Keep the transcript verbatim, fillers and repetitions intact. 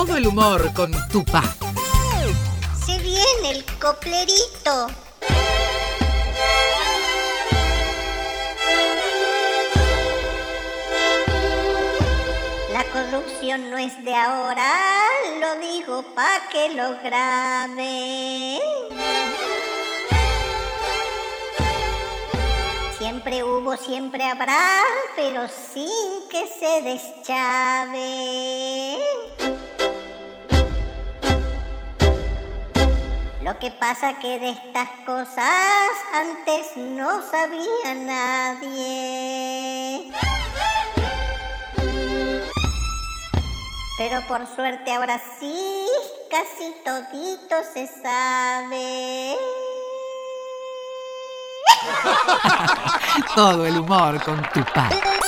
Todo el humor con Tupá. Se viene el coplerito. La corrupción no es de ahora, lo digo pa' que lo grabe. Siempre hubo, siempre habrá, pero sin que se deschave. Lo que pasa que de estas cosas antes no sabía nadie. Pero por suerte ahora sí, casi todito se sabe. Todo el humor con Tupá.